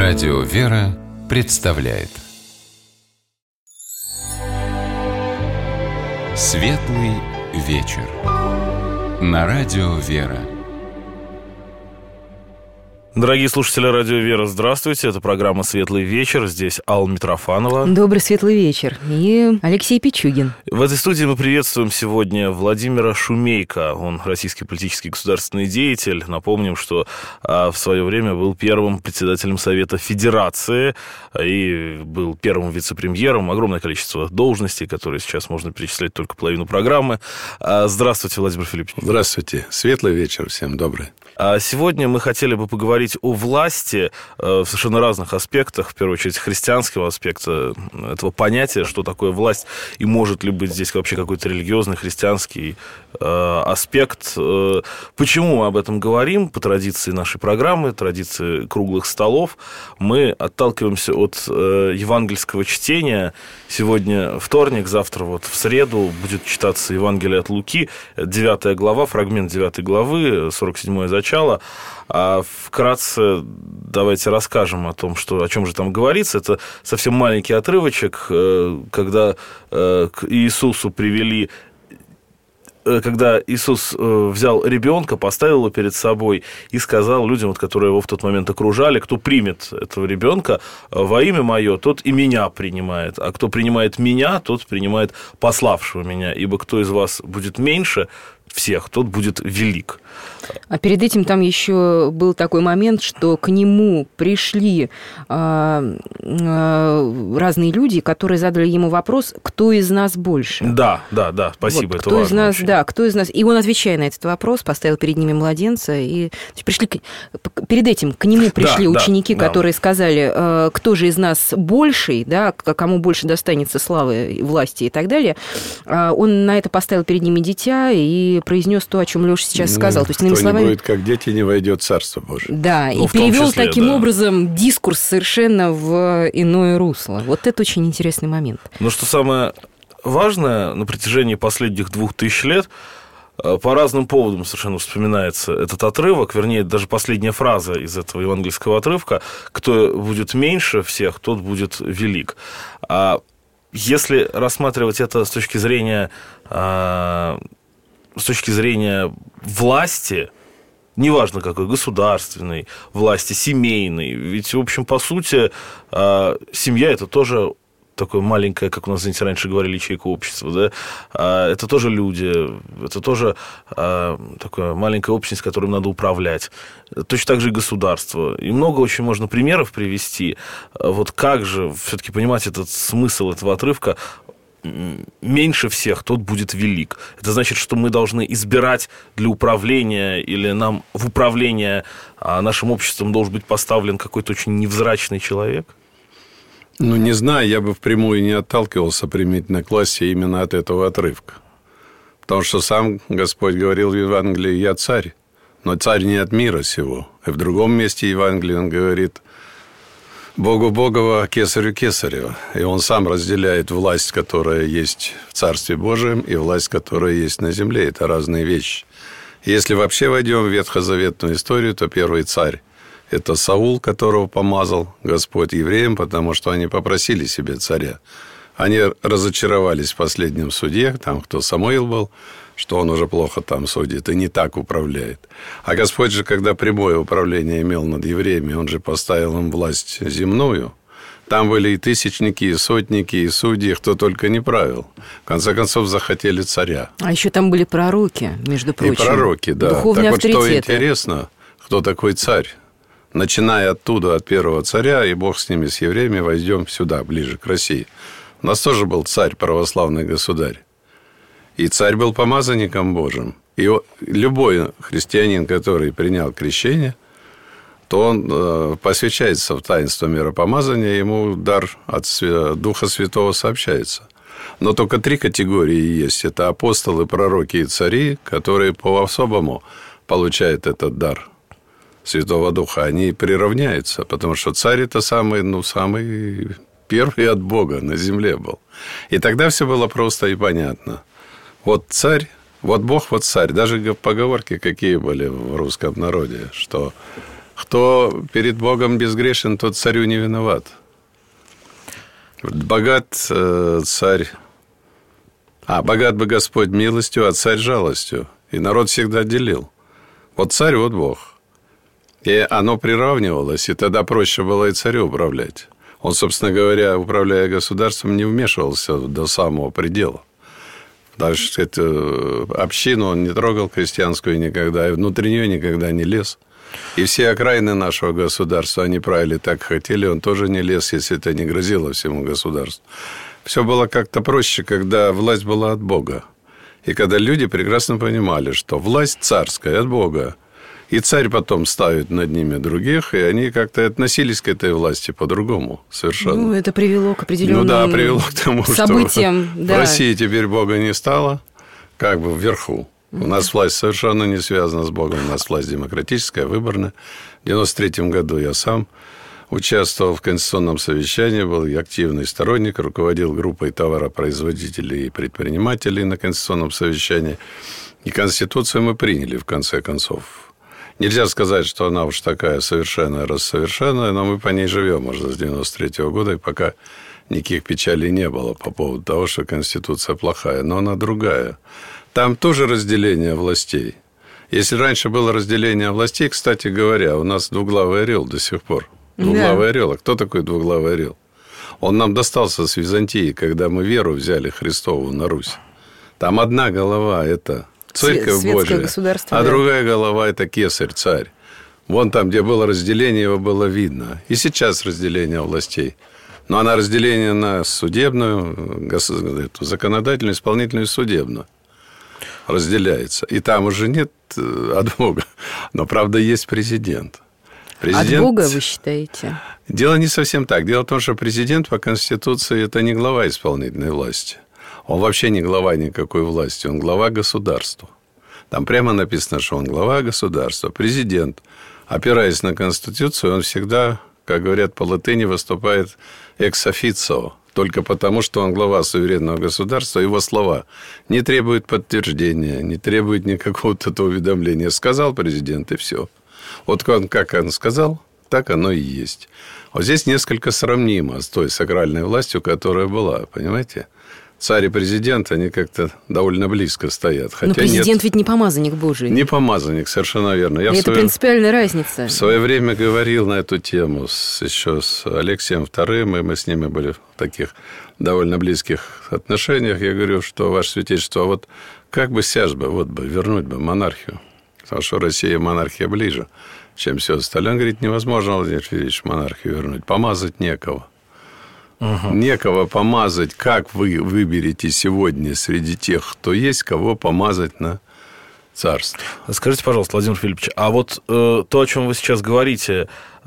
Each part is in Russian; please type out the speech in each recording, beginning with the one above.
Радио «Вера» представляет Светлый вечер на Радио «Вера». Дорогие слушатели Радио «Вера», здравствуйте. Это программа «Светлый вечер». Здесь Алла Митрофанова. Добрый светлый вечер. И Алексей Пичугин. В этой студии мы приветствуем сегодня Владимира Шумейко. Он российский политический государственный деятель. Напомним, что в свое время был первым председателем Совета Федерации и был первым вице-премьером. Огромное количество должностей, которые сейчас можно перечислять только половину программы. Здравствуйте, Владимир Филиппович. Здравствуйте. Светлый вечер. Всем добрый. Сегодня мы хотели бы поговорить о власти в совершенно разных аспектах, в первую очередь христианского аспекта этого понятия, что такое власть, и может ли быть здесь вообще какой-то религиозный, христианский аспект. Почему мы об этом говорим? По традиции нашей программы, традиции круглых столов, мы отталкиваемся от евангельского чтения. Сегодня вторник, завтра вот в среду будет читаться Евангелие от Луки, 9 глава, фрагмент 9 главы, 47-е зачало. А вкратце давайте расскажем о том, о чем же там говорится. Это совсем маленький отрывочек, когда к Иисусу привели... Когда Иисус взял ребенка, поставил его перед собой и сказал людям, которые его в тот момент окружали: кто примет этого ребенка во имя мое, тот и меня принимает, а кто принимает меня, тот принимает пославшего меня, ибо кто из вас будет меньше всех, тот будет велик. А перед этим там еще был такой момент, что к нему пришли разные люди, которые задали ему вопрос: кто из нас больше? Да, спасибо, вот, это важно. Из нас, да, кто из нас? И он, отвечая на этот вопрос, поставил перед ними младенца, и пришли перед этим к нему пришли ученики, которые сказали: кто же из нас больший, да, кому больше достанется славы, власти и так далее. Он на это поставил перед ними дитя и произнес то, о чем Леша сейчас сказал. То есть, иными словами, будет как дети, не войдет в Царство Божие. Да, и перевел таким образом дискурс совершенно в иное русло. Вот это очень интересный момент. Но что самое важное, на протяжении последних 2000 лет по разным поводам совершенно вспоминается этот отрывок, вернее, даже последняя фраза из этого евангельского отрывка: кто будет меньше всех, тот будет велик. А если рассматривать это с точки зрения власти, неважно какой, государственной власти, семейной, ведь, в общем, по сути, семья – это тоже такое маленькое, как у нас, знаете, раньше говорили, ячейка общества, да? Это тоже люди, это тоже такая маленькая общность, которой надо управлять. Точно так же и государство. И много очень можно примеров привести. Вот как же все-таки понимать этот смысл этого отрывка: меньше всех, тот будет велик. Это значит, что мы должны избирать для управления, или нам в управление нашим обществом должен быть поставлен какой-то очень невзрачный человек? Ну, не знаю, я бы впрямую не отталкивался применительно к власти именно от этого отрывка. Потому что сам Господь говорил в Евангелии: «Я царь, но царь не от мира сего». И в другом месте Евангелия он говорит: «Богу Богова, кесарю кесарева». И он сам разделяет власть, которая есть в Царстве Божьем, и власть, которая есть на земле. Это разные вещи. Если вообще войдем в ветхозаветную историю, то первый царь – это Саул, которого помазал Господь евреям, потому что они попросили себе царя. Они разочаровались в последнем суде, там кто Самуил был, что он уже плохо там судит и не так управляет. А Господь же, когда прямое управление имел над евреями, он же поставил им власть земную. Там были и тысячники, и сотники, и судьи, кто только не правил. В конце концов, захотели царя. А еще там были пророки, между прочим. И пророки, да. Духовные авторитеты. Вот что интересно, кто такой царь? Начиная оттуда, от первого царя, и Бог с ними, с евреями, войдем сюда, ближе к России. У нас тоже был царь, православный государь. И царь был помазанником Божьим. И любой христианин, который принял крещение, то он посвящается в таинство миропомазания, ему дар от Духа Святого сообщается. Но только 3 категории есть. Это апостолы, пророки и цари, которые по-особому получают этот дар Святого Духа. Они приравняются, потому что царь – это самый первый от Бога на земле был. И тогда все было просто и понятно. Вот царь, вот Бог, вот царь. Даже поговорки какие были в русском народе, что Кто перед Богом безгрешен, тот царю не виноват. Богат царь... богат бы Господь милостью, а царь жалостью. И народ всегда делил. Вот царь, вот Бог. И оно приравнивалось, и тогда проще было и царю управлять. Он, собственно говоря, управляя государством, не вмешивался до самого предела. Даже эту общину он не трогал крестьянскую никогда, и внутри нее никогда не лез. И все окраины нашего государства, они правили так хотели, он тоже не лез, если это не грозило всему государству. Все было как-то проще, когда власть была от Бога. И когда люди прекрасно понимали, что власть царская от Бога, и царь потом ставит над ними других, и они как-то относились к этой власти по-другому совершенно. Это привело к определенным привело к тому, событиям. Что в России теперь Бога не стало, как бы вверху. У нас власть совершенно не связана с Богом, у нас власть демократическая, выборная. В 1993 году я сам участвовал в конституционном совещании, был активный сторонник, руководил группой товаропроизводителей и предпринимателей на конституционном совещании. И Конституцию мы приняли, в конце концов. Нельзя сказать, что она уж такая совершенная, рассовершенная, но мы по ней живем уже с 1993 года, и пока никаких печалей не было по поводу того, что Конституция плохая, но она другая. Там тоже разделение властей. Если раньше было разделение властей, кстати говоря, у нас двуглавый орел до сих пор. Двуглавый орел. А кто такой двуглавый орел? Он нам достался с Византии, когда мы веру взяли Христову на Русь. Там одна голова – это Церковь Божия, а другая голова – это кесарь, царь. Вон там, где было разделение, его было видно. И сейчас разделение властей. Но она разделение на судебную, законодательную, исполнительную и судебную разделяется. И там уже нет от Бога. Но, правда, есть президент. От Бога, вы считаете? Дело не совсем так. Дело в том, что президент по Конституции – это не глава исполнительной власти. Он вообще не глава никакой власти, он глава государства. Там прямо написано, что он глава государства. Президент, опираясь на Конституцию, он всегда, как говорят по латыни, выступает экс-официо. Только потому, что он глава суверенного государства, его слова не требуют подтверждения, не требуют никакого уведомления. Сказал президент, и все. Вот как он сказал, так оно и есть. Вот здесь несколько сравнимо с той сакральной властью, которая была, понимаете? Царь и президент, они как-то довольно близко стоят. Хотя но президент ведь не помазанник Божий. Не помазанник, совершенно верно. Это принципиальная разница. В свое время говорил на эту тему еще с Алексеем II, и мы с ними были в таких довольно близких отношениях. Я говорю, что, Ваше Святейшество, вот как бы сейчас бы, вернуть бы монархию. Потому что Россия монархия ближе, чем все остальное. Он говорит, невозможно, Владимир Федорович, монархию вернуть. Помазать некого. Некого помазать. Как вы выберете сегодня среди тех, кто есть, кого помазать на царство? Скажите, пожалуйста, Владимир Филиппович, а вот то, о чем вы сейчас говорите,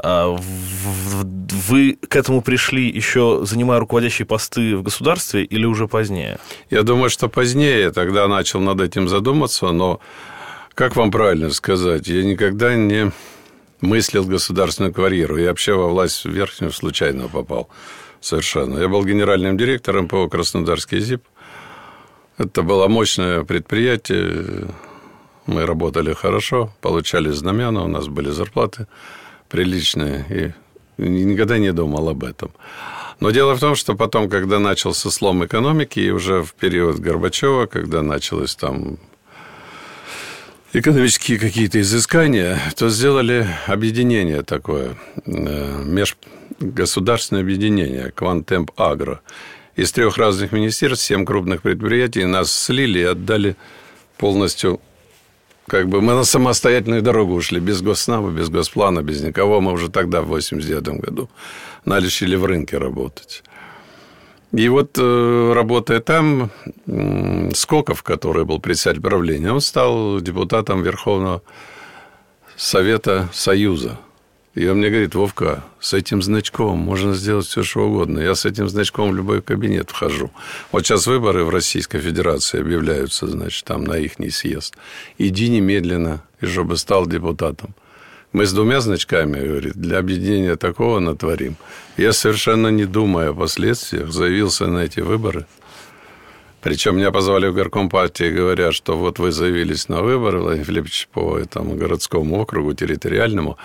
вы к этому пришли еще занимая руководящие посты в государстве или уже позднее? Я думаю, что позднее. Тогда начал над этим задуматься, но, как вам правильно сказать, я никогда не мыслил государственную карьеру. Я вообще во власть верхнюю случайно попал. Совершенно. Я был генеральным директором ПО «Краснодарский ЗИП». Это было мощное предприятие. Мы работали хорошо, получали знамена, у нас были зарплаты приличные. И никогда не думал об этом. Но дело в том, что потом, когда начался слом экономики, и уже в период Горбачева, когда началось там экономические какие-то изыскания, то сделали объединение такое, межгосударственное объединение, Квантемп Агро. Из 3 разных министерств, 7 крупных предприятий нас слили и отдали полностью, как бы мы на самостоятельную дорогу ушли, без госснама, без госплана, без никого. Мы уже тогда, в 1989 году, начали в рынке работать. И вот, работая там, Скоков, который был председатель правления, он стал депутатом Верховного Совета Союза. И он мне говорит, Вовка, с этим значком можно сделать все, что угодно. Я с этим значком в любой кабинет вхожу. Вот сейчас выборы в Российской Федерации объявляются, значит, там на ихний съезд. Иди немедленно, и чтобы стал депутатом. Мы с 2 значками, говорит, для объединения такого натворим. Я, совершенно не думая о последствиях, заявился на эти выборы. Причем меня позвали в горком партии, говорят, что вот вы заявились на выборы, Владимир Филиппович, по этому городскому округу территориальному.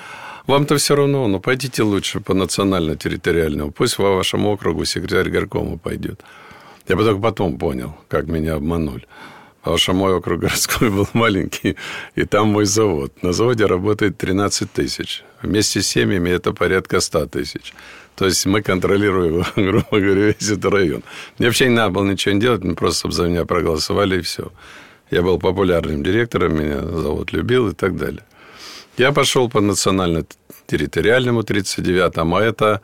Вам-то все равно, но пойдите лучше по национально-территориальному. Пусть по вашему округу секретарь горкома пойдет. Я бы только потом понял, как меня обманули. Потому что мой округ городской был маленький, и там мой завод. На заводе работает 13 тысяч. Вместе с семьями это порядка 100 тысяч. То есть мы контролируем, грубо говоря, весь этот район. Мне вообще не надо было ничего не делать, просто за меня проголосовали, и все. Я был популярным директором, меня завод любил и так далее. Я пошел по национально-территориальному 39-му, а это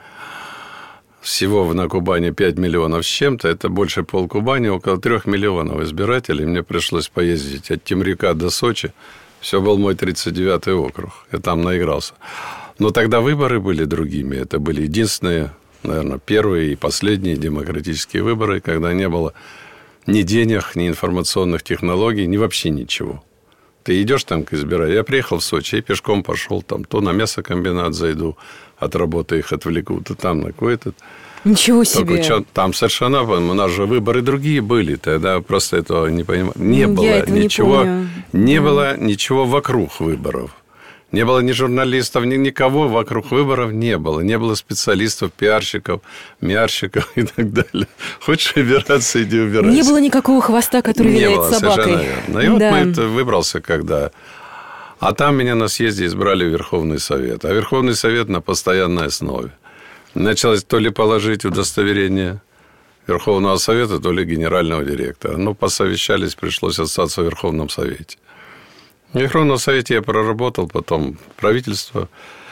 всего на Кубани 5 миллионов с чем-то, это больше полкубани, около 3 миллионов избирателей. Мне пришлось поездить от Темрюка до Сочи. Все был мой 39-й округ. Я там наигрался. Но тогда выборы были другими. Это были единственные, наверное, первые и последние демократические выборы, когда не было ни денег, ни информационных технологий, ни вообще ничего. Ты идешь там к избирателям. Я приехал в Сочи и пешком пошел там. То на мясокомбинат зайду, от работы их отвлеку, то там на какой-то... Ничего себе. Там совершенно... У нас же выборы другие были. Тогда просто этого не понимаю. Не было ничего. Не было ничего вокруг выборов. Не было ни журналистов, ни никого вокруг выборов не было. Не было специалистов, пиарщиков, миарщиков и так далее. Хочешь убираться, иди убирайся. Не было никакого хвоста, который виляет собакой. Совершенно верно. И вот мы выбрался когда... А там меня на съезде избрали в Верховный Совет. А Верховный Совет на постоянной основе. Началось то ли положить удостоверение Верховного Совета, то ли генерального директора. Но посовещались, пришлось остаться в Верховном Совете. В Верховном Совете я проработал, потом правительство.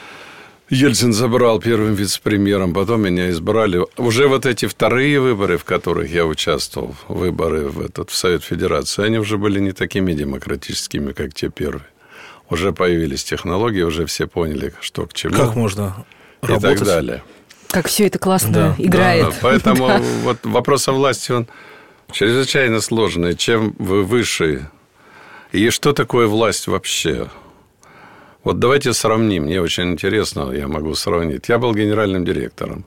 Ельцин забрал первым вице-премьером, потом меня избрали. Уже вот эти вторые выборы, в которых я участвовал, выборы в Совет Федерации, они уже были не такими демократическими, как те первые. Уже появились технологии, уже все поняли, что к чему. Как можно работать. И так далее. Как все это классно играет. Да, поэтому вот вопрос о власти, он чрезвычайно сложный. Чем вы выше... И что такое власть вообще? Вот давайте сравним. Мне очень интересно, я могу сравнить. Я был генеральным директором.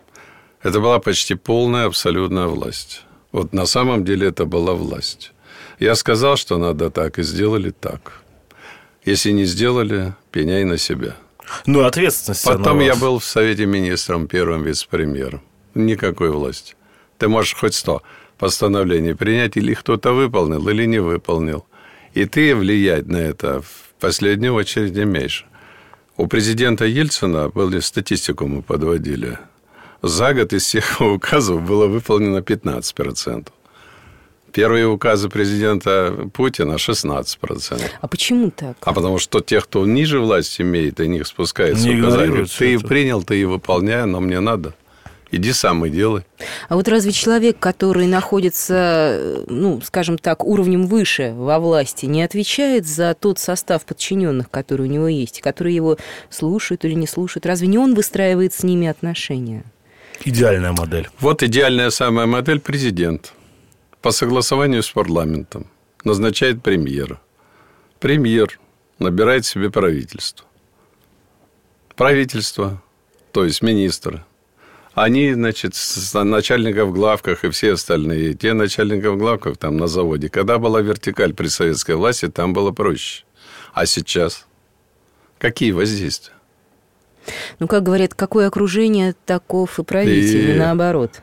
Это была почти полная, абсолютная власть. Вот на самом деле это была власть. Я сказал, что надо так, и сделали так. Если не сделали, пеняй на себя. Ну, ответственность. Потом я был в Совете Министров первым вице-премьером. Никакой власти. Ты можешь хоть 100 постановлений принять, или кто-то выполнил, или не выполнил. И ты влиять на это в последнюю очередь имеешь. У президента Ельцина, статистику мы подводили, за год из всех указов было выполнено 15%. Первые указы президента Путина 16%. А почему так? А потому что те, кто ниже власти имеет, и них спускается указания. Ты принял, ты и выполняй, но мне надо. Иди сам и делай. А вот разве человек, который находится, ну, скажем так, уровнем выше во власти, не отвечает за тот состав подчиненных, который у него есть, которые его слушают или не слушают? Разве не он выстраивает с ними отношения? Идеальная модель. Вот идеальная самая модель – президент. По согласованию с парламентом назначает премьера. Премьер набирает себе правительство. Правительство, то есть министры. Они, значит, начальников в главках и все остальные. Те начальники в главках там на заводе. Когда была вертикаль при советской власти, там было проще. А сейчас? Какие воздействия? Ну, как говорят, какое окружение, таков и правитель, и наоборот.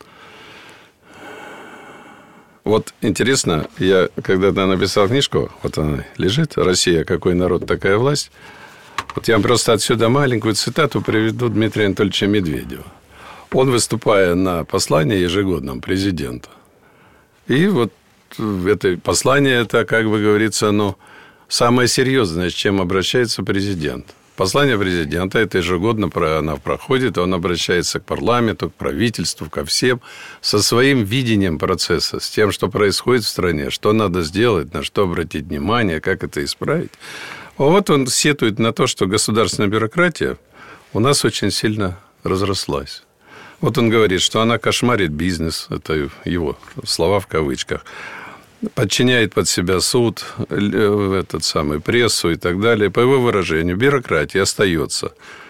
Вот интересно, я когда-то написал книжку, вот она лежит, «Россия, какой народ, такая власть». Вот я вам просто отсюда маленькую цитату приведу Дмитрия Анатольевича Медведева. Он, выступая на послании ежегодном президента, и вот это послание, это, как бы говорится, самое серьезное, с чем обращается президент. Послание президента, это ежегодно она проходит, он обращается к парламенту, к правительству, ко всем, со своим видением процесса, с тем, что происходит в стране, что надо сделать, на что обратить внимание, как это исправить. Вот он сетует на то, что государственная бюрократия у нас очень сильно разрослась. Вот он говорит, что она кошмарит бизнес, это его слова в кавычках, подчиняет под себя суд, прессу и так далее. По его выражению, бюрократия остается,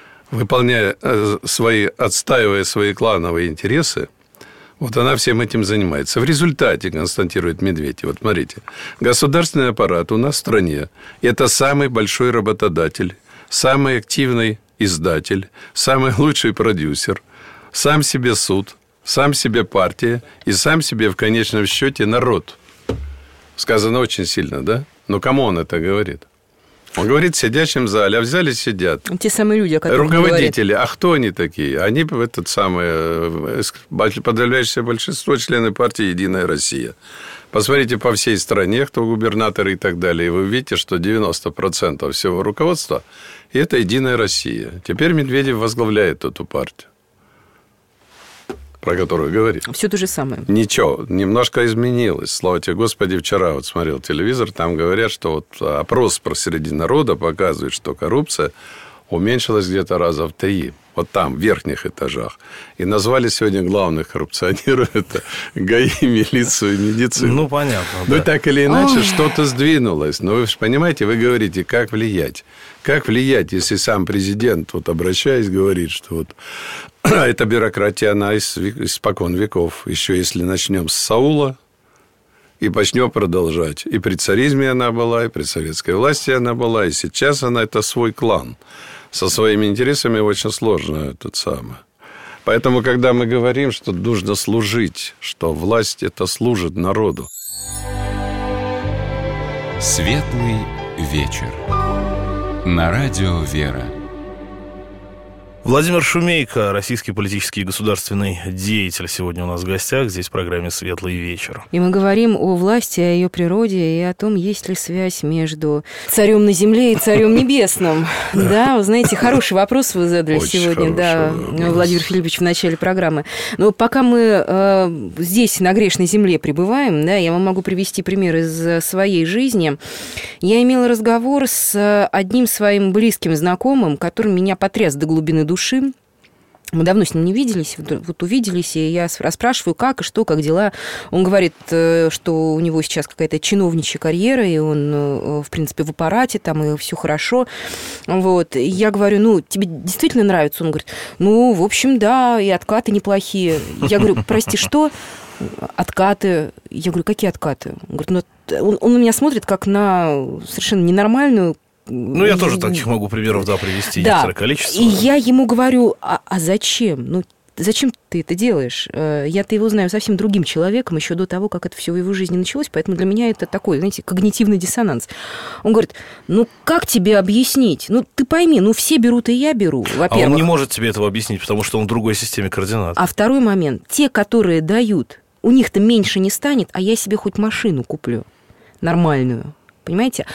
отстаивая свои клановые интересы. Вот она всем этим занимается. В результате, констатирует Медведев, вот смотрите, государственный аппарат у нас в стране – это самый большой работодатель, самый активный издатель, самый лучший продюсер, сам себе суд, сам себе партия и сам себе в конечном счете народ. Сказано очень сильно, да? Но кому он это говорит? Он говорит сидящим в зале, а в зале сидят те самые люди, о которых руководители. А кто они такие? Они подавляющее большинство члены партии «Единая Россия». Посмотрите по всей стране, кто губернаторы и так далее, и вы увидите, что 90% всего руководства – это «Единая Россия». Теперь Медведев возглавляет эту партию, про которую говорит. Все то же самое. Ничего, немножко изменилось. Слава тебе, Господи, вчера вот смотрел телевизор, там говорят, что вот опрос среди народа показывает, что коррупция уменьшилась где-то раза в 3. Вот там, в верхних этажах. И назвали сегодня главных коррупционеров это ГАИ, милицию и медицину. Ну, понятно. Ну, да. так или иначе, что-то сдвинулось. Но вы же понимаете, вы говорите, как влиять. Как влиять, если сам президент, вот обращаясь, говорит, что вот эта бюрократия, она испокон веков. Еще если начнем с Саула и начнем продолжать. И при царизме она была, и при советской власти она была, и сейчас она – это свой клан. Со своими интересами очень сложно это самое. Поэтому, когда мы говорим, что нужно служить, что власть – это служит народу. Светлый вечер. На радио «Вера». Владимир Шумейко, российский политический и государственный деятель, сегодня у нас в гостях, здесь в программе «Светлый вечер». И мы говорим о власти, о ее природе и о том, есть ли связь между царем на земле и царем небесным. Да, вы знаете, хороший вопрос вы задали сегодня, да, Владимир Филиппович, в начале программы. Но пока мы здесь, на грешной земле, пребываем, да, я вам могу привести пример из своей жизни. Я имела разговор с одним своим близким знакомым, который меня потряс до глубины души. Мы давно с ним не виделись, вот увиделись, и я спрашиваю, как и что, как дела. Он говорит, что у него сейчас какая-то чиновничья карьера, и он, в принципе, в аппарате, там, и все хорошо. Вот. И я говорю, ну, тебе действительно нравится? Он говорит, ну, в общем, да, и откаты неплохие. Я говорю, прости, что? Откаты. Я говорю, какие откаты? Он говорит, ну, он на меня смотрит как на совершенно ненормальную. Ну, я тоже таких могу примеров, да, привести некоторое количество. И я ему говорю, а зачем? Ну, зачем ты это делаешь? Я-то его знаю совсем другим человеком еще до того, как это все в его жизни началось, поэтому для меня это такой, знаете, когнитивный диссонанс. Он говорит, ну, как тебе объяснить? Ну, ты пойми, ну, все берут, и я беру, во-первых. А он не может тебе этого объяснить, потому что он в другой системе координат. А второй момент, те, которые дают, у них-то меньше не станет, а я себе хоть машину куплю нормальную, понимаете?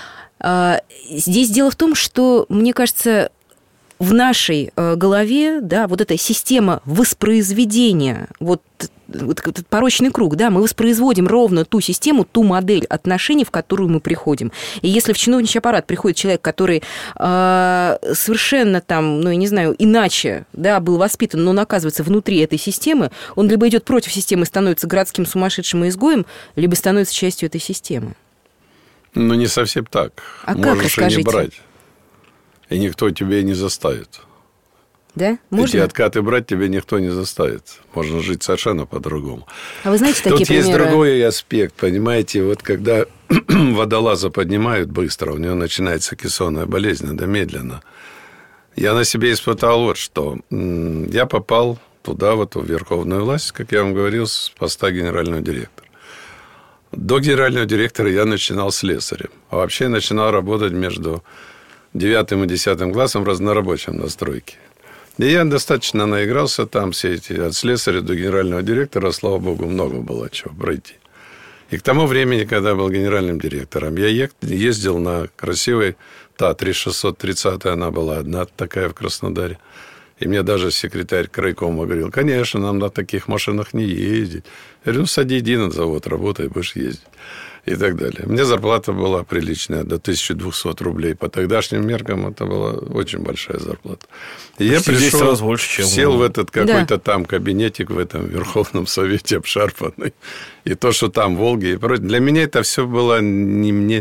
Здесь дело в том, что, мне кажется, в нашей голове, да, вот эта система воспроизведения, вот этот порочный круг, да, мы воспроизводим ровно ту систему, ту модель отношений, в которую мы приходим. И если в чиновничий аппарат приходит человек, который совершенно там, ну, я не знаю, иначе, да, был воспитан, но он оказывается внутри этой системы, он либо идет против системы, становится городским сумасшедшим и изгоем, либо становится частью этой системы. Ну, не совсем так. А можешь как, расскажите? И не брать. И никто тебе не заставит. Да? Можно? Эти откаты брать тебе никто не заставит. Можно жить совершенно по-другому. А вы знаете такие Тут примеры? есть другой аспект, понимаете, вот когда водолаза поднимают быстро, у него начинается кессонная болезнь, да, медленно. Я на себе испытал вот что. Я попал туда, в эту верховную власть, как я вам говорил, с поста генерального директора. До генерального директора я начинал слесарем. А вообще я начинал работать между 9 и 10 классом в разнорабочем на стройке. И я достаточно наигрался там, все эти от слесаря до генерального директора, слава богу, много было чего пройти. И к тому времени, когда был генеральным директором, я ездил на красивой Татре 630, она была одна такая в Краснодаре. И мне даже секретарь крайкома говорил, конечно, нам на таких машинах не ездить. Я говорю, ну, сади, иди на завод, работай, будешь ездить. И так далее. Мне зарплата была приличная, до 1200 рублей. По тогдашним меркам это была очень большая зарплата. И я пришел, раз больше, чем сел в этот какой-то там кабинетик в этом Верховном Совете обшарпанный. И то, что там Волги и прочее. Для меня это все было не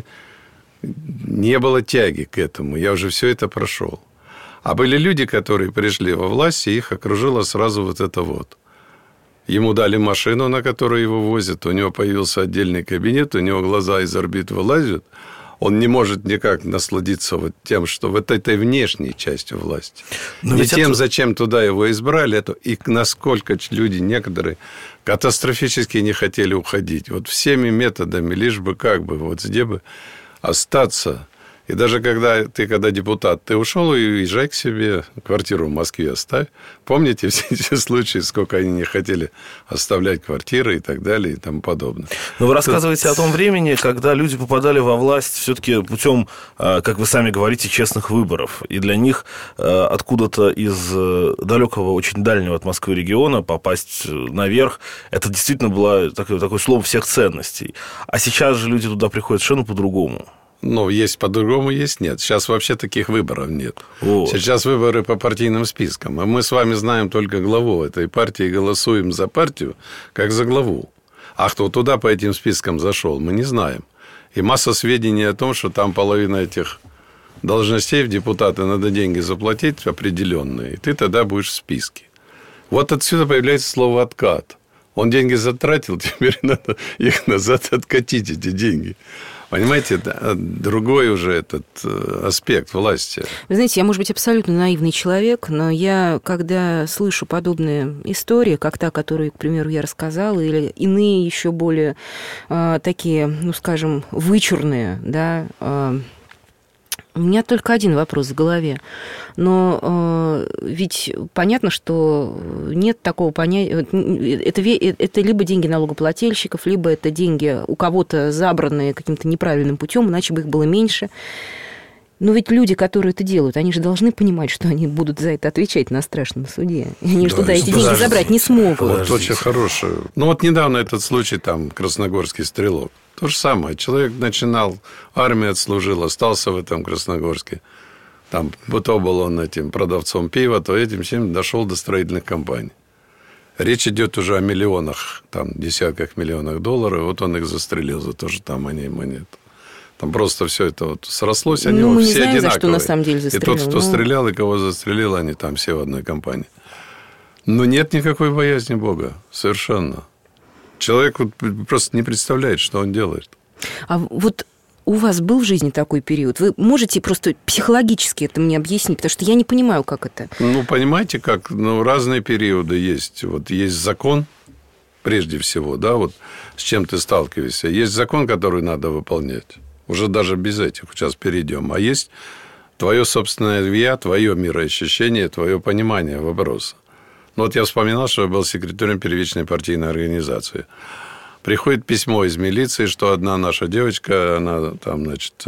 было тяги к этому. Я уже все это прошел. А были люди, которые пришли во власть, и их окружило сразу вот это вот. Ему дали машину, на которую его возят, у него появился отдельный кабинет, у него глаза из орбит вылазят, он не может никак насладиться вот тем, что вот этой внешней частью власти. Но не тем, зачем туда его избрали, и насколько люди некоторые катастрофически не хотели уходить. Вот всеми методами, лишь бы вот где бы остаться. И даже когда депутат, ты ушел и уезжай к себе, квартиру в Москве оставь. Помните все эти случаи, сколько они не хотели оставлять квартиры и так далее и тому подобное. Но вы рассказываете о том времени, когда люди попадали во власть все-таки путем, как вы сами говорите, честных выборов. И для них откуда-то из далекого, очень дальнего от Москвы региона попасть наверх, это действительно было такой слом всех ценностей. А сейчас же люди туда приходят совершенно по-другому. Ну, есть по-другому, есть нет. Сейчас вообще таких выборов нет. Вот. Сейчас выборы по партийным спискам. А мы с вами знаем только главу этой партии и голосуем за партию, как за главу. А кто туда по этим спискам зашел, мы не знаем. И масса сведений о том, что там половина этих должностей в депутаты надо деньги заплатить определенные, и ты тогда будешь в списке. Вот отсюда появляется слово «откат». Он деньги затратил, теперь надо их назад откатить, эти деньги. Понимаете, другой уже этот аспект власти. Вы знаете, я, может быть, абсолютно наивный человек, но я, когда слышу подобные истории, как та, которую, к примеру, я рассказала, или иные еще более такие, ну, скажем, вычурные, да, у меня только один вопрос в голове. Но ведь понятно, что нет такого понятия. Это либо деньги налогоплательщиков, либо это деньги у кого-то забранные каким-то неправильным путем, иначе бы их было меньше. Но ведь люди, которые это делают, они же должны понимать, что они будут за это отвечать на страшном суде. И они же туда эти деньги забрать не смогут. Вот очень хорошее. Ну, вот недавно этот случай, там, красногорский стрелок. То же самое. Человек начинал, армию отслужил, остался в этом Красногорске. Там, то был он этим продавцом пива, то этим всем дошел до строительных компаний. Речь идет уже о миллионах, там, десятках миллионов долларов. Вот он их застрелил за то, что там они монеты. Там просто все это вот срослось, они мы все не знаем, одинаковые. За что на самом деле застрелил. И тот, кто стрелял, и кого застрелил, они там все в одной компании. Но нет никакой боязни Бога, совершенно. Человек вот просто не представляет, что он делает. А вот у вас был в жизни такой период? Вы можете просто психологически это мне объяснить? Потому что я не понимаю, как это. Ну, понимаете, как? Ну, разные периоды есть. Вот есть закон, прежде всего, да, вот с чем ты сталкиваешься. Есть закон, который надо выполнять. Уже даже без этих. Сейчас перейдем. А есть твое собственное я, твое мироощущение, твое понимание вопроса. Ну, вот я вспоминал, что я был секретарем первичной партийной организации. Приходит письмо из милиции, что одна наша девочка, она там, значит,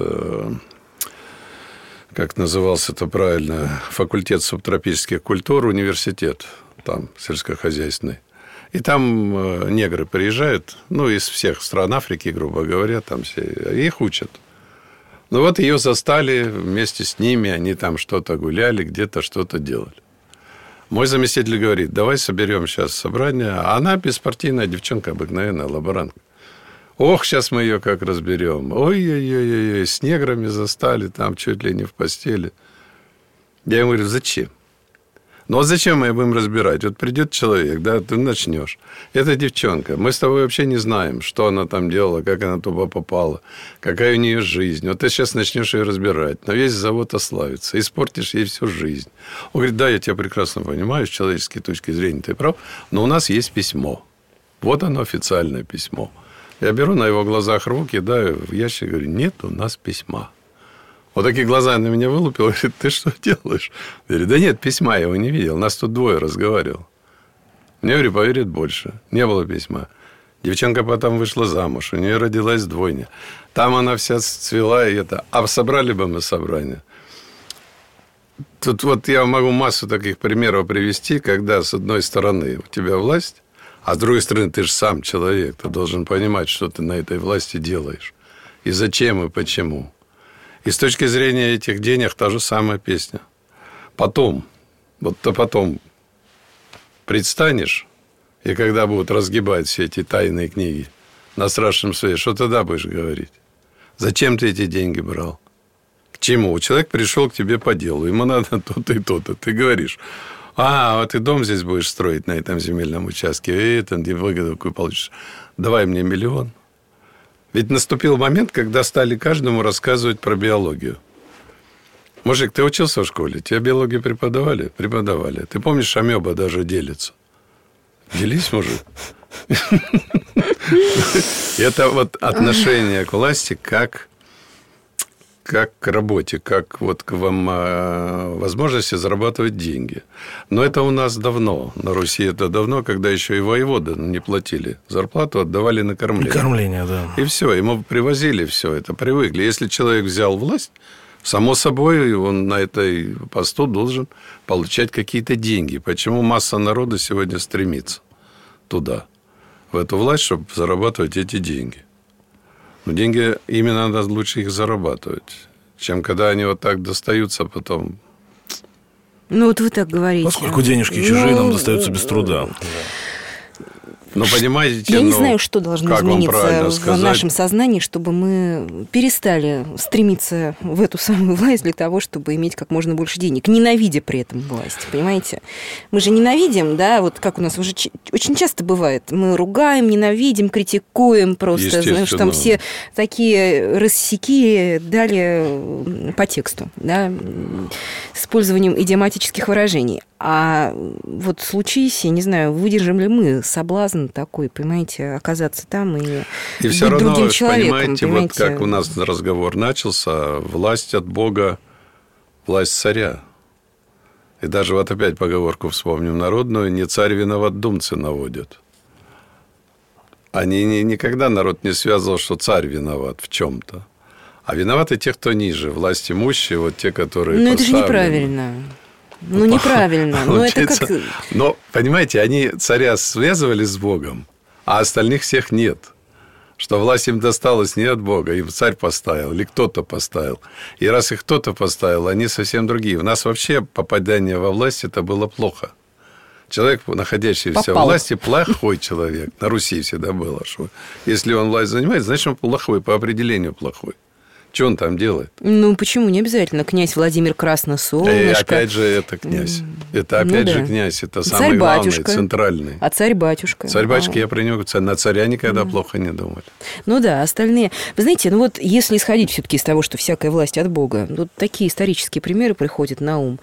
как назывался это правильно, факультет субтропических культур, университет, там, сельскохозяйственный. И там негры приезжают, ну, из всех стран Африки, грубо говоря, там все, их учат. Ну, вот ее застали вместе с ними, они там что-то гуляли, где-то что-то делали. Мой заместитель говорит, давай соберем сейчас собрание. А она беспартийная девчонка, обыкновенная лаборантка. Ох, сейчас мы ее как разберем. Ой-ой-ой, с неграми застали, там чуть ли не в постели. Я ему говорю, зачем? Ну, вот зачем мы будем разбирать? Вот придет человек, да, ты начнешь. Это девчонка. Мы с тобой вообще не знаем, что она там делала, как она туда попала, какая у нее жизнь. Вот ты сейчас начнешь ее разбирать, но весь завод ославится, испортишь ей всю жизнь. Он говорит, да, я тебя прекрасно понимаю, с человеческой точки зрения ты прав, но у нас есть письмо. Вот оно, официальное письмо. Я беру на его глазах руки, да, в ящик, говорю, нет у нас письма. Вот такие глаза на меня вылупил, говорит, ты что делаешь? Я говорю, да нет, письма я его не видел, нас тут двое разговаривал. Мне, говорю, поверит больше, не было письма. Девчонка потом вышла замуж, у нее родилась двойня. Там она вся цвела, и это. А собрали бы мы собрание. Тут вот я могу массу таких примеров привести, когда с одной стороны у тебя власть, а с другой стороны ты же сам человек, ты должен понимать, что ты на этой власти делаешь, и зачем, и почему. И с точки зрения этих денег та же самая песня. Потом, вот ты потом предстанешь, и когда будут разгибать все эти тайные книги на страшном суде, что тогда будешь говорить? Зачем ты эти деньги брал? К чему? Человек пришел к тебе по делу, ему надо то-то и то-то. Ты говоришь, вот ты дом здесь будешь строить на этом земельном участке, и это выгоду какую получишь. Давай мне 1 000 000. Ведь наступил момент, когда стали каждому рассказывать про биологию. Мужик, ты учился в школе? Тебе биологию преподавали? Преподавали. Ты помнишь, амеба даже делится? Делись, мужик. Это вот отношение к власти как к работе, как вот к вам возможности зарабатывать деньги. Но это у нас давно. На Руси это давно, когда еще и воеводы не платили зарплату, отдавали на кормление. Кормление, да. И все, ему привозили все это, привыкли. Если человек взял власть, само собой, он на этой посту должен получать какие-то деньги. Почему масса народа сегодня стремится туда, в эту власть, чтобы зарабатывать эти деньги? Но деньги именно надо лучше их зарабатывать, чем когда они вот так достаются потом. Ну, вот вы так говорите. Поскольку денежки чужие нам достаются без труда. Но понимаете, я не знаю, что должно измениться в нашем сознании, чтобы мы перестали стремиться в эту самую власть для того, чтобы иметь как можно больше денег, ненавидя при этом власть, понимаете? Мы же ненавидим, да, вот как у нас уже очень часто бывает, мы ругаем, ненавидим, критикуем просто, знаешь, что там все такие рассеки дали по тексту, да, с использованием идиоматических выражений. А вот случись, я не знаю, выдержим ли мы соблазн такой, понимаете, оказаться там и быть все равно, другим человеком. Понимаете, вот как у нас разговор начался, власть от Бога, власть царя. И даже вот опять поговорку вспомним народную, не царь виноват, думцы наводят. Они никогда народ не связывал, что царь виноват в чем-то. А виноваты те, кто ниже, власть имущие, вот те, которые Но это же неправильно. Ну, неправильно. Но это как... Но, понимаете, они царя связывали с Богом, а остальных всех нет. Что власть им досталась не от Бога, им царь поставил или кто-то поставил. И раз их кто-то поставил, они совсем другие. У нас вообще попадание во власть – это было плохо. Человек, находящийся во власти, плохой человек. На Руси всегда было, что если он власть занимает, значит, он плохой, по определению плохой. Что он там делает? Ну, почему? Не обязательно. Князь Владимир Красносолнышко. Опять же, это князь. Это опять же князь. Это самый главный, центральный. А царь-батюшка? Царь-батюшка, я про него... На царя никогда плохо не думали. Ну да, остальные... Вы знаете, ну вот если исходить все-таки из того, что всякая власть от Бога, вот такие исторические примеры приходят на ум.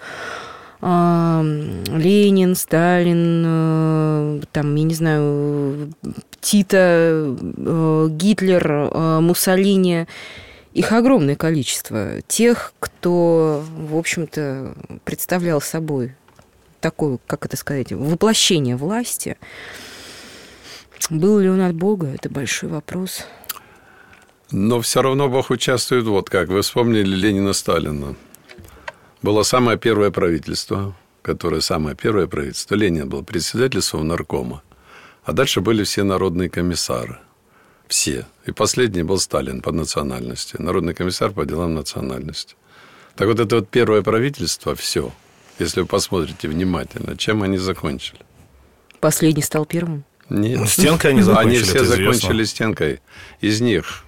Ленин, Сталин, там, я не знаю, Тита, Гитлер, Муссолини... Их огромное количество. Тех, кто, в общем-то, представлял собой такое, как это сказать, воплощение власти. Был ли он от Бога? Это большой вопрос. Но все равно Бог участвует. Вот как. Вы вспомнили Ленина, Сталина. Было самое первое правительство, Ленин был председателем наркома. А дальше были все народные комиссары. Все. И последний был Сталин по национальности. Народный комиссар по делам национальности. Так вот, это вот первое правительство, все. Если вы посмотрите внимательно, чем они закончили? Последний стал первым? Нет. Стенкой они закончили. Они все закончили стенкой. Из них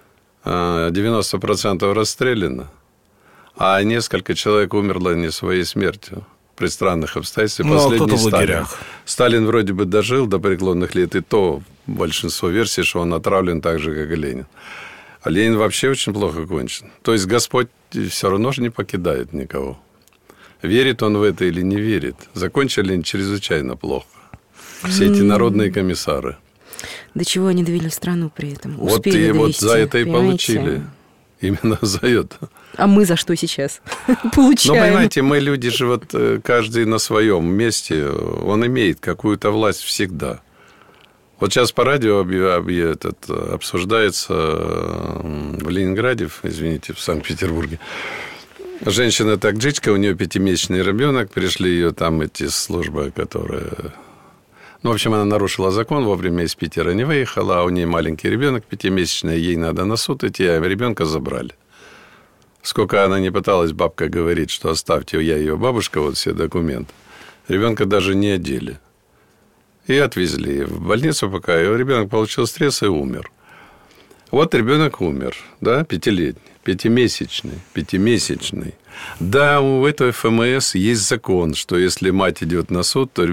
90% расстреляно, а несколько человек умерло не своей смертью. При странных обстоятельствах. Последний Сталин. Сталин вроде бы дожил до преклонных лет, и то большинство версий, что он отравлен так же, как и Ленин. А Ленин вообще очень плохо кончен. То есть Господь все равно же не покидает никого. Верит он в это или не верит. Закончили они чрезвычайно плохо. Все эти народные комиссары. До чего они довели страну при этом? Вот и вот за это и получили. Именно за это. А мы за что сейчас получаем? Ну, понимаете, мы люди же вот каждый на своем месте, он имеет какую-то власть всегда. Вот сейчас по радио обсуждается в Ленинграде, в Санкт-Петербурге. Женщина таджичка, у нее 5-месячный ребенок, пришли ее там эти службы, которые... Ну, в общем, она нарушила закон, вовремя из Питера не выехала, а у нее маленький ребенок 5-месячный, ей надо на суд идти, а ребенка забрали. Сколько она не пыталась, бабка говорит, что оставьте, я ее бабушка, вот все документы. Ребенка даже не одели. И отвезли в больницу, пока ребенок получил стресс и умер. Вот ребенок умер, да, 5-летний. Пятимесячный. Да, у этого ФМС есть закон, что если мать идет на суд, то,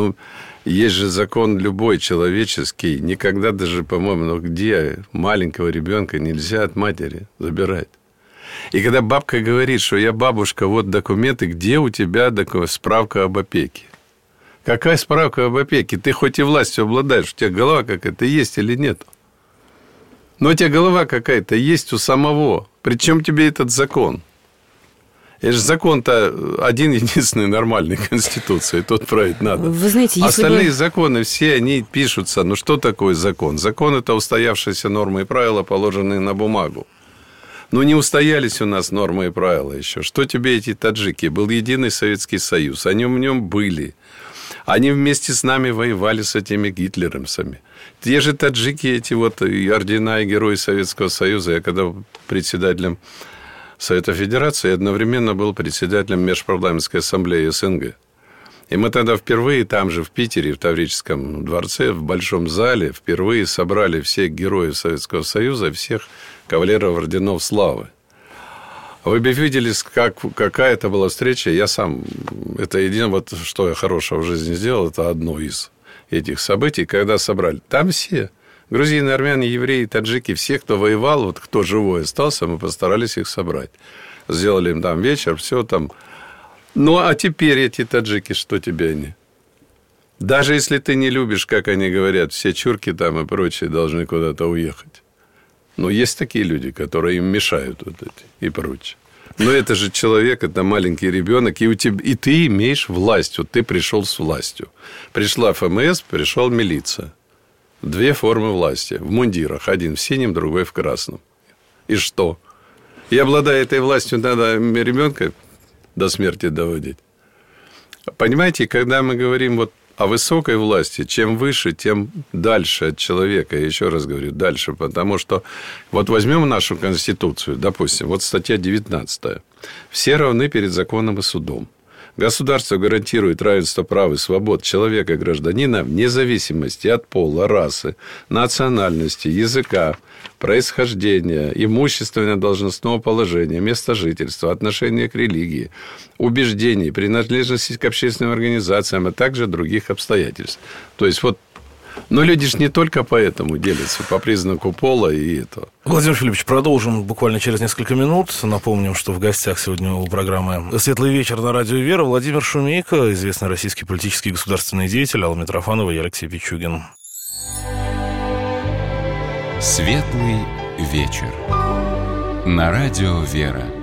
есть же закон любой человеческий. Никогда даже, по-моему, где маленького ребенка нельзя от матери забирать. И когда бабка говорит, что я бабушка, вот документы, где у тебя справка об опеке? Какая справка об опеке? Ты хоть и властью обладаешь, у тебя голова какая-то есть или нет? Но у тебя голова какая-то есть у самого. Причем тебе этот закон? Это же закон-то один-единственный нормальный Конституция, и тот править надо. Вы знаете, остальные законы, все они пишутся. Ну, что такое закон? Закон – это устоявшиеся нормы и правила, положенные на бумагу. Но не устоялись у нас нормы и правила еще. Что тебе эти таджики? Был единый Советский Союз, они в нем были. Они вместе с нами воевали с этими гитлеровцами. Те же таджики, эти вот и ордена, и герои Советского Союза. Я когда председателем Совета Федерации, одновременно был председателем Межпарламентской ассамблеи СНГ. И мы тогда впервые там же, в Питере, в Таврическом дворце, в Большом зале, впервые собрали всех героев Советского Союза, всех кавалеров орденов славы. Вы бы видели, какая это была встреча. Я сам, это единственное, вот, что я хорошего в жизни сделал, это одно из этих событий, когда собрали. Там все. Грузины, армяне, евреи, таджики, все, кто воевал, вот кто живой остался, мы постарались их собрать. Сделали им там вечер, все там. Ну, а теперь эти таджики, что тебе они? Даже если ты не любишь, как они говорят, все чурки там и прочие должны куда-то уехать. Но есть такие люди, которые им мешают вот эти и прочее. Но это же человек, это маленький ребенок, и ты имеешь власть. Вот ты пришел с властью. Пришла ФМС, пришел милиция. Две формы власти в мундирах. Один в синем, другой в красном. И что? И обладая этой властью, надо ребенка до смерти доводить. Понимаете, когда мы говорим вот о высокой власти, чем выше, тем дальше от человека. Я еще раз говорю, дальше. Потому что вот возьмем нашу Конституцию, допустим, вот статья 19. Все равны перед законом и судом. Государство гарантирует равенство прав и свобод человека, гражданина, вне зависимости от пола, расы, национальности, языка, происхождения, имущественно-должностного положения, места жительства, отношения к религии, убеждений, принадлежности к общественным организациям, а также других обстоятельств. То есть, вот, но люди же не только по этому делятся, по признаку пола и этого. Владимир Филиппович, продолжим буквально через несколько минут. Напомним, что в гостях сегодня у программы «Светлый вечер» на радио «Вера» Владимир Шумейко, известный российский политический и государственный деятель, Алла Митрофанова и Алексей Пичугин. «Светлый вечер» на радио «Вера».